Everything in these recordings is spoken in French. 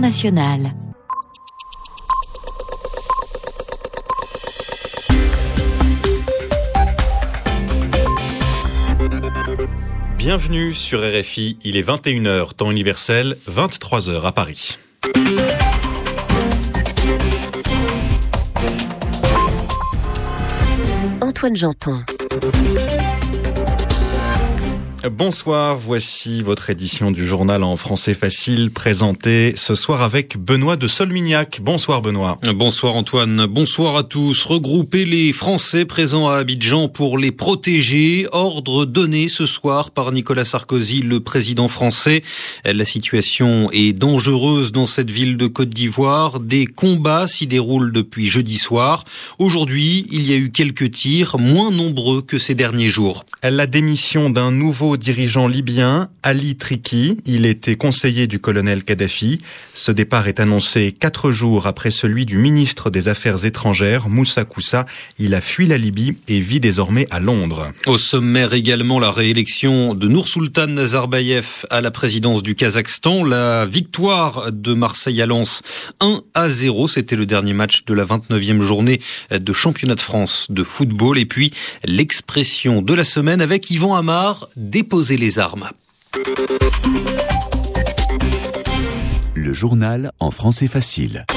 internationale. Bienvenue sur RFI, il est 21h, temps universel, 23h à Paris. Antoine Janton. Bonsoir, voici votre édition du journal en français facile présentée ce soir avec Benoît de Solmignac. Bonsoir Benoît. Bonsoir Antoine, bonsoir à tous. Regrouper les Français présents à Abidjan pour les protéger. Ordre donné ce soir par Nicolas Sarkozy, le président français. La situation est dangereuse dans cette ville de Côte d'Ivoire. Des combats s'y déroulent depuis jeudi soir. Aujourd'hui, il y a eu quelques tirs, moins nombreux que ces derniers jours. La démission d'un nouveau dirigeant libyen, Ali Triki. Il était conseiller du colonel Kadhafi. Ce départ est annoncé 4 jours après celui du ministre des Affaires étrangères, Moussa Koussa. Il a fui la Libye et vit désormais à Londres. Au sommaire également la réélection de Noursultan Nazarbayev à la présidence du Kazakhstan. La victoire de Marseille à Lens 1-0. C'était le dernier match de la 29e journée de championnat de France de football. Et puis l'expression de la semaine avec Yvan Amar, déposer les armes. Le journal en français facile.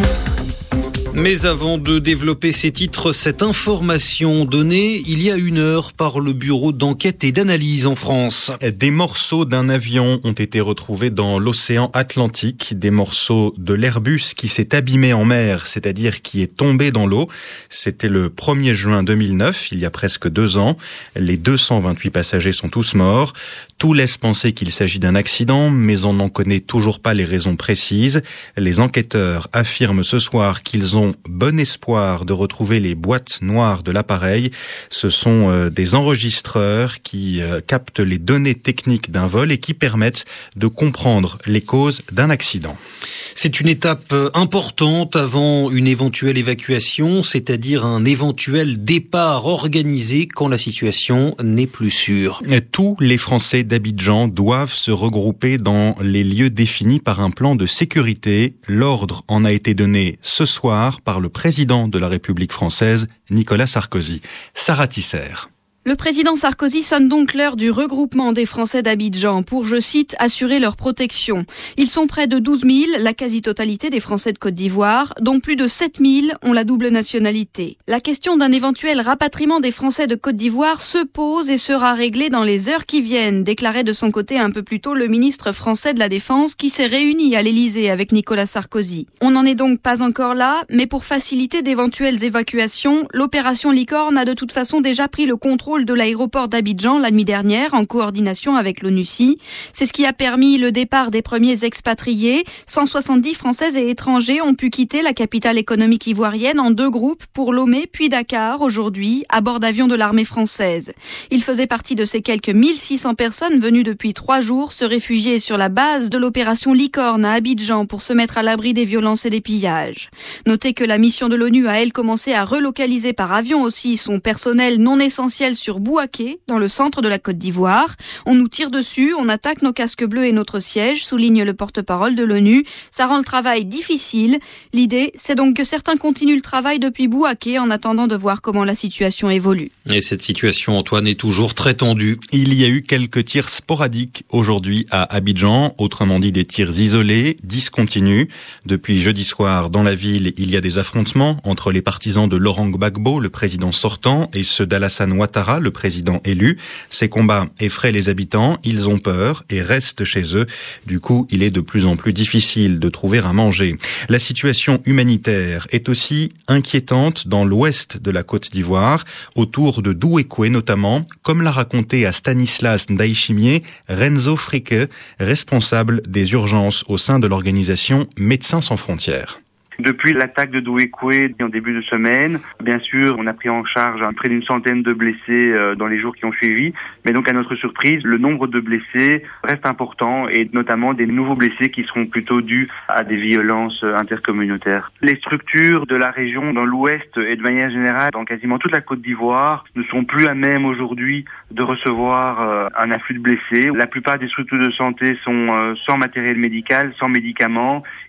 Mais avant de développer ces titres, cette information donnée il y a 1 heure par le bureau d'enquête et d'analyse en France. Des morceaux d'un avion ont été retrouvés dans l'océan Atlantique, des morceaux de l'Airbus qui s'est abîmé en mer, c'est-à-dire qui est tombé dans l'eau. C'était le 1er juin 2009, il y a presque 2 ans. Les 228 passagers sont tous morts. Tout laisse penser qu'il s'agit d'un accident, mais on n'en connaît toujours pas les raisons précises. Les enquêteurs affirment ce soir qu'ils ont bon espoir de retrouver les boîtes noires de l'appareil. Ce sont des enregistreurs qui captent les données techniques d'un vol et qui permettent de comprendre les causes d'un accident. C'est une étape importante avant une éventuelle évacuation, c'est-à-dire un éventuel départ organisé quand la situation n'est plus sûre. Tous les Français d'Abidjan doivent se regrouper dans les lieux définis par un plan de sécurité. L'ordre en a été donné ce soir par le président de la République française, Nicolas Sarkozy. Sarah Tisser. Le président Sarkozy sonne donc l'heure du regroupement des Français d'Abidjan pour, je cite, assurer leur protection. Ils sont près de 12 000, la quasi-totalité des Français de Côte d'Ivoire, dont plus de 7 000 ont la double nationalité. La question d'un éventuel rapatriement des Français de Côte d'Ivoire se pose et sera réglée dans les heures qui viennent, déclarait de son côté un peu plus tôt le ministre français de la Défense qui s'est réuni à l'Élysée avec Nicolas Sarkozy. On n'en est donc pas encore là, mais pour faciliter d'éventuelles évacuations, l'opération Licorne a de toute façon déjà pris le contrôle de l'aéroport d'Abidjan la nuit dernière en coordination avec l'ONUCI. C'est ce qui a permis le départ des premiers expatriés. 170 Français et étrangers ont pu quitter la capitale économique ivoirienne en 2 groupes pour Lomé puis Dakar aujourd'hui à bord d'avions de l'armée française. Ils faisaient partie de ces quelques 1600 personnes venues depuis 3 jours se réfugier sur la base de l'opération Licorne à Abidjan pour se mettre à l'abri des violences et des pillages. Notez que la mission de l'ONU a elle commencé à relocaliser par avion aussi son personnel non essentiel sur Bouaké, dans le centre de la Côte d'Ivoire. On nous tire dessus, on attaque nos casques bleus et notre siège, souligne le porte-parole de l'ONU. Ça rend le travail difficile. L'idée, c'est donc que certains continuent le travail depuis Bouaké en attendant de voir comment la situation évolue. Et cette situation, Antoine, est toujours très tendue. Il y a eu quelques tirs sporadiques aujourd'hui à Abidjan, autrement dit des tirs isolés, discontinus. Depuis jeudi soir, dans la ville, il y a des affrontements entre les partisans de Laurent Gbagbo, le président sortant, et ceux d'Alassane Ouattara, le président élu. Ces combats effraient les habitants, ils ont peur et restent chez eux. Du coup, il est de plus en plus difficile de trouver à manger. La situation humanitaire est aussi inquiétante dans l'ouest de la Côte d'Ivoire, autour de Douékoué notamment, comme l'a raconté à Stanislas Ndaïchimier Renzo Fricke, responsable des urgences au sein de l'organisation Médecins sans frontières. Depuis l'attaque de Douékoué en début de semaine, bien sûr, on a pris en charge près d'une centaine de blessés dans les jours qui ont suivi. Mais donc, à notre surprise, le nombre de blessés reste important et notamment des nouveaux blessés qui seront plutôt dus à des violences intercommunautaires. Les structures de la région dans l'ouest et de manière générale dans quasiment toute la Côte d'Ivoire ne sont plus à même aujourd'hui de recevoir un afflux de blessés. La plupart des structures de santé sont sans matériel médical, sans médicaments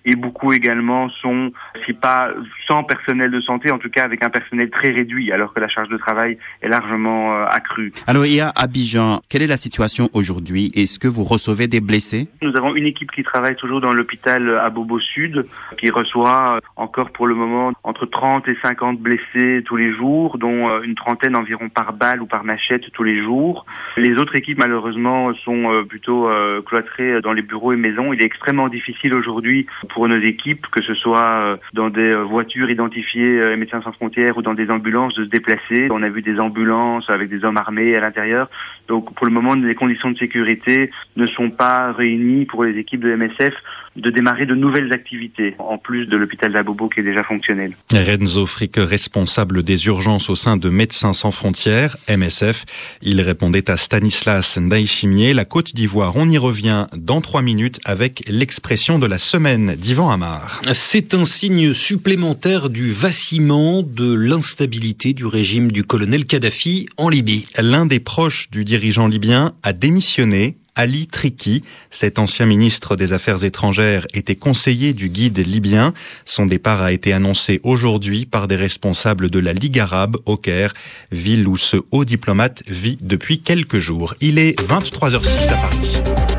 et beaucoup également sont, si pas sans personnel de santé, en tout cas avec un personnel très réduit, alors que la charge de travail est largement accrue. Alors, et à Abidjan, quelle est la situation aujourd'hui? Est-ce que vous recevez des blessés? Nous avons une équipe qui travaille toujours dans l'hôpital à Bobo Sud, qui reçoit encore pour le moment entre 30 et 50 blessés tous les jours, dont une trentaine environ par balle ou par machette tous les jours. Les autres équipes, malheureusement, sont plutôt cloîtrées dans les bureaux et maisons. Il est extrêmement difficile aujourd'hui pour nos équipes, que ce soit dans des voitures identifiées Médecins sans frontières ou dans des ambulances, de se déplacer. On a vu des ambulances avec des hommes armés à l'intérieur. Donc pour le moment, les conditions de sécurité ne sont pas réunies pour les équipes de MSF de démarrer de nouvelles activités, en plus de l'hôpital d'Abobo qui est déjà fonctionnel. Renzo Frick, responsable des urgences au sein de Médecins sans frontières, MSF. Il répondait à Stanislas Ndaïchimier. La Côte d'Ivoire, on y revient dans 3 minutes avec l'expression de la semaine d'Yvan Amar. C'est un signe supplémentaire du vacillement, de l'instabilité du régime du colonel Kadhafi en Libye. L'un des proches du dirigeant libyen a démissionné. Ali Triki, cet ancien ministre des Affaires étrangères, était conseiller du guide libyen. Son départ a été annoncé aujourd'hui par des responsables de la Ligue arabe au Caire, ville où ce haut diplomate vit depuis quelques jours. Il est 23h06 à Paris.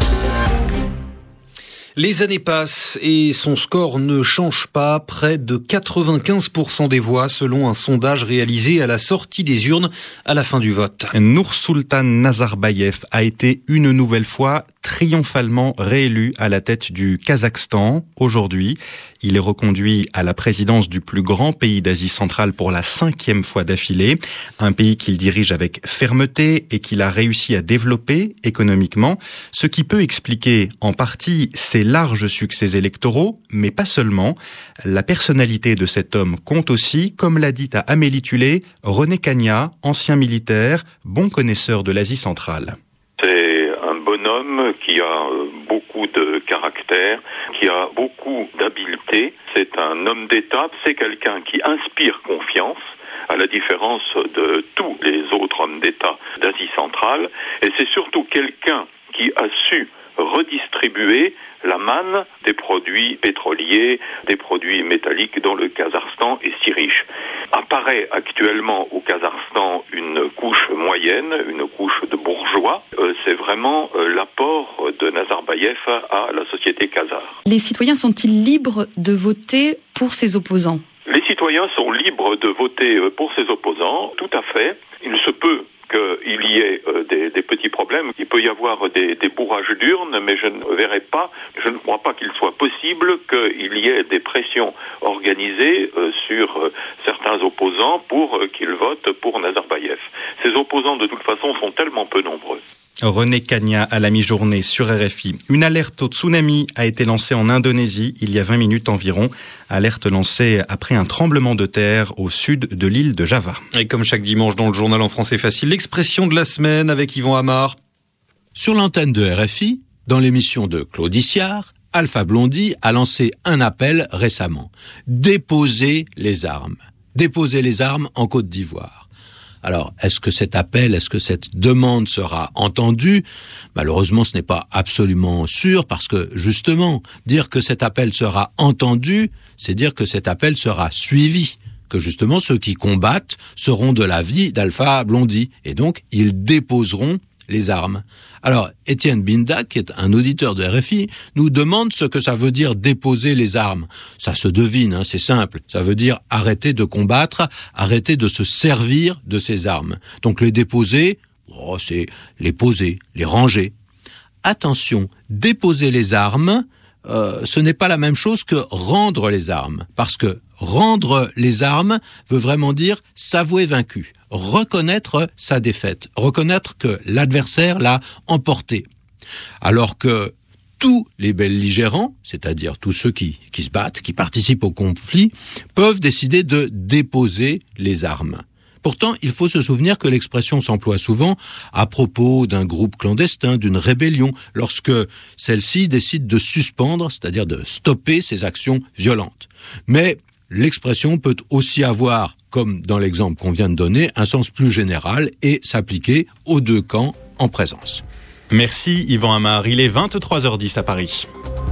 Les années passent et son score ne change pas. Près de 95% des voix selon un sondage réalisé à la sortie des urnes à la fin du vote. Nursultan Nazarbayev a été une nouvelle fois triomphalement réélu à la tête du Kazakhstan aujourd'hui. Il est reconduit à la présidence du plus grand pays d'Asie centrale pour la 5e fois d'affilée. Un pays qu'il dirige avec fermeté et qu'il a réussi à développer économiquement. Ce qui peut expliquer en partie ses larges succès électoraux, mais pas seulement. La personnalité de cet homme compte aussi, comme l'a dit à Amélie Tulé, René Cagna, ancien militaire, bon connaisseur de l'Asie centrale. C'est un bonhomme qui a beaucoup de caractère, qui a beaucoup d'habileté. C'est un homme d'État, c'est quelqu'un qui inspire confiance, à la différence de tous les autres hommes d'État d'Asie centrale. Et c'est surtout quelqu'un qui a su redistribuer la manne des produits pétroliers, des produits métalliques dont le Kazakhstan est si riche. Apparaît actuellement au Kazakhstan une couche moyenne, une couche de bourgeois. C'est vraiment l'apport de Nazarbayev à la société kazakhe. Les citoyens sont-ils libres de voter pour ses opposants ? Les citoyens sont libres de voter pour ses opposants, tout à fait. Il se peut qu'il y ait des petits problèmes. Il peut y avoir des bourrages d'urnes, mais je ne crois pas qu'il soit possible qu'il y ait des pressions organisées sur certains opposants pour qu'ils votent pour Nazarbayev. Ces opposants, de toute façon, sont tellement peu nombreux. René Cagna à la mi-journée sur RFI. Une alerte au tsunami a été lancée en Indonésie il y a 20 minutes environ. Alerte lancée après un tremblement de terre au sud de l'île de Java. Et comme chaque dimanche dans le journal en français facile, l'expression de la semaine avec Yvan Amar. Sur l'antenne de RFI, dans l'émission de Claude Issiard, Alpha Blondy a lancé un appel récemment. Déposer les armes. Déposer les armes en Côte d'Ivoire. Alors, est-ce que cet appel, est-ce que cette demande sera entendue ? Malheureusement, ce n'est pas absolument sûr parce que, justement, dire que cet appel sera entendu, c'est dire que cet appel sera suivi, que justement ceux qui combattent seront de l'avis d'Alpha Blondy et donc ils déposeront les armes. Alors, Étienne Binda, qui est un auditeur de RFI, nous demande ce que ça veut dire déposer les armes. Ça se devine, c'est simple. Ça veut dire arrêter de combattre, arrêter de se servir de ces armes. Donc les déposer, c'est les poser, les ranger. Attention, déposer les armes, ce n'est pas la même chose que rendre les armes. Parce que rendre les armes veut vraiment dire s'avouer vaincu, reconnaître sa défaite, reconnaître que l'adversaire l'a emporté. Alors que tous les belligérants, c'est-à-dire tous ceux qui se battent, qui participent au conflit, peuvent décider de déposer les armes. Pourtant, il faut se souvenir que l'expression s'emploie souvent à propos d'un groupe clandestin, d'une rébellion, lorsque celle-ci décide de suspendre, c'est-à-dire de stopper ses actions violentes. Mais l'expression peut aussi avoir, comme dans l'exemple qu'on vient de donner, un sens plus général et s'appliquer aux deux camps en présence. Merci Yvan Amar, il est 23h10 à Paris.